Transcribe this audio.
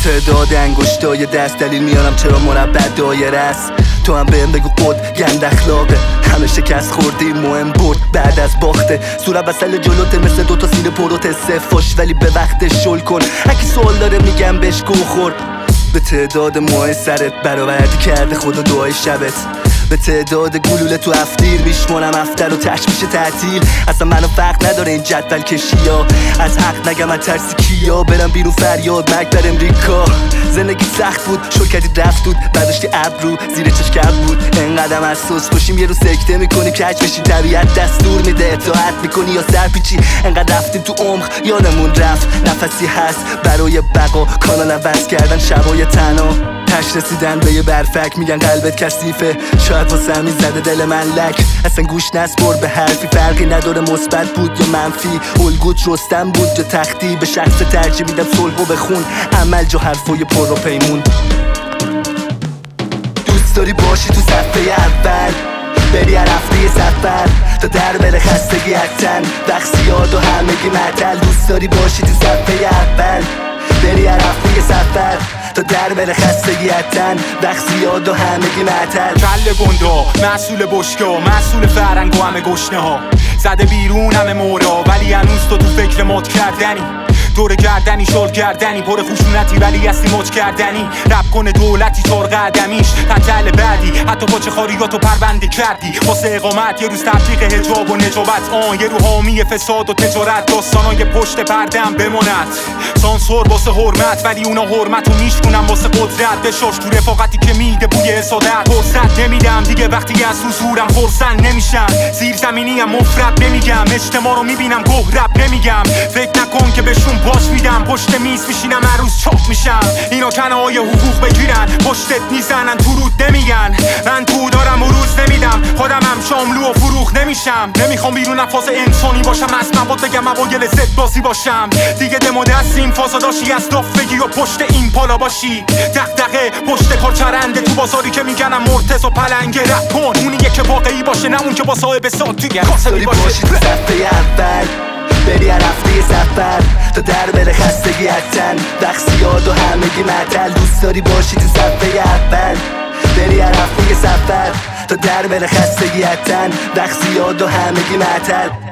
تعداد انگشتای دست دلیل میارم چرا مربع دایره است. تو هم بهم بگو قد گند اخلاقه، همه شکست خوردی مهم برد بعد از باخته. صورت بسل جلوته مثل دوتا سینه پروت صفاش، ولی به وقت شل کن. اگه سوال داره میگم بهش گو خور. به تعداد موهای سرت برآوردی کرده خدا دعای شبت. به تعداد گلوله تو افتیر میشمونم افتر و تش میشه تعطیل. اصلا منو فرق نداره این جدول کشیا، از حق نگم من ترسی کیا. برم بیرون فریاد مرگ بر امریکا. زندگی سخت بود شل کردی رفت بود، برداشتی ابرو زیر چشم بود. انقدرم اساس باشیم یه رو سکته میکنی کج بشی، طبیعت دستور میده اطاعت میکنی یا سرپیچی. انقدر رفتیم تو عمق یادمون رفت نفسی هست برای بقا. کانال عوض کردن شبای تنها، تش رسیدن به یه برفک میگن قلبت کثیفه. شاید واسه همین زده دل من لک. اصلا گوش نسپر به حرفی، فرقی نداره مثبت بود یا منفی. الگوت رستم بود یا تختی، به شخص ترجیح میدم صلحو بخون. عمل جو حرفای پر و پیمون. دوست داری باشی تو صفحه اول، بری هر هفته یه سفر تا در بره خستگی از تن، بخصیاد و همگی معطل. دوست داری باشی تو صفحه اول، بری هر هفته یه سفر تا در بره خستگی از تن، بخصیاد و همگی معطل. کل گندا مسئول بشکا، مسئول فرنگ و همه گشنه ها. زده بیرون همه مورا ولی هنوز تو فکر مد کردنی. دور گردنی شل گردنی پر خشونتی ولی هستی مد کردنی. رب کنه دولتی چار قدمیش تطل بعدی، حتی با چه خاریاتو پرونده کردی. واسه اقامت یه روز تبلیغ حجاب و نجابت، یه رو حامی فساد و تجارت. داستانای پشت پردم بماند سانسور واسه حرمت، ولی اونا حرمتو میشکنم واسه قدرت. بشاش تو رفاقتی که میده بوی حسادت. فرصت نمیدم دیگه وقتی از حضورم فرسن نمیشن. زیر زمینی هم مفرد نمیگم، اجتماع رو میبینم گهرب نمیگم. فکر نکن که بهشون باش میدم، پشت میز میشینم هر روز چاپ میشم. اینا کنهای حقوق بگیرن پشتت میزنن تو رود نمیگن. من تو دارم و روز نمیدم، خودم هم شاملو و فروخ نمیشم. نمیخوام بیرون فاز انسانی باشم، از مواد بگم اوایل زد بازی باشم. دیگه دمو دستیم فازاداشی از داف بگی و پشت این پالا باشی. دغدغه پشت کار چرنده تو بازاری که میگنم مرتضی و پلنگه. رپ کن اونیه که واقعی باشه، نه اون که با صاحب سال توی کاسبی باشه. باشی تو صفحه اول، بری هر هفته یه سفر تا در بره خستگی از تن، بخصیاد و همگی معطل. دوست داری باشی تو صفحه اول، بری هر هفته یه سفر تا در بره خستگی از تن، بخصیاد و همگی معطل.